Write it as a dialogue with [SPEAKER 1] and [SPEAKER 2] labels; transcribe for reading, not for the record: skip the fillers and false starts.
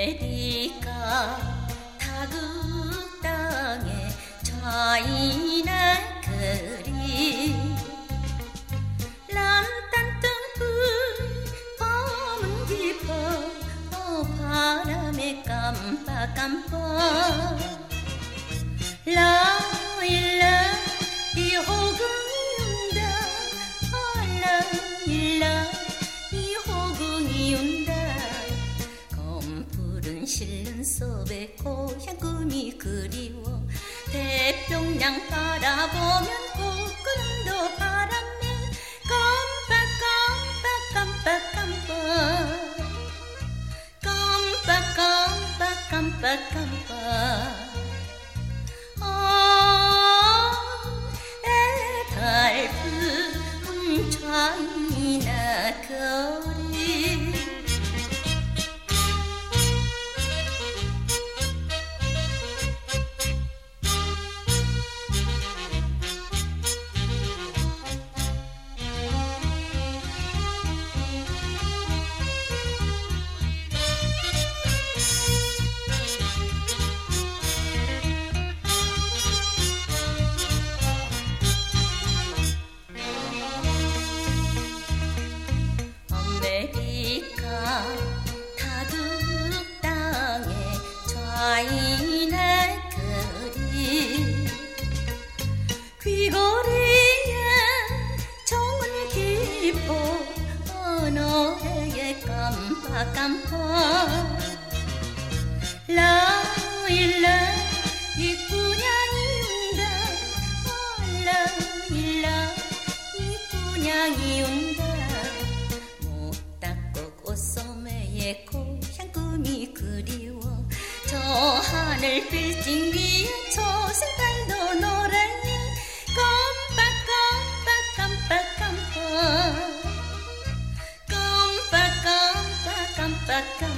[SPEAKER 1] 아메리카 타국 땅에 차이나 그리 람딴 뜬불 밤은 깊어 바람에 깜빡깜빡 라일라 이 호궁이 운다 라일라 이 호궁이 운다 검푸른 실눈 속에 고향 꿈이 그리워 태평양 바라보면 꽃구름도 바람에 깜빡깜빡깜빡깜빡깜빡깜빡깜빡깜빡 애달픈 차이나 거리 아메리카 타국 땅에 차이나 거리 귀걸이에 정은 깊어 너에게 깜빡깜빡 라일라 이 꾸냥이 운다 라일라 이 꾸냥이 운다 꽃소매의 고향 꿈이 그리워 저 하늘 빌딩 위에 초승달도 노래해 깜빡깜빡깜빡깜빡 깜빡깜빡깜빡깜빡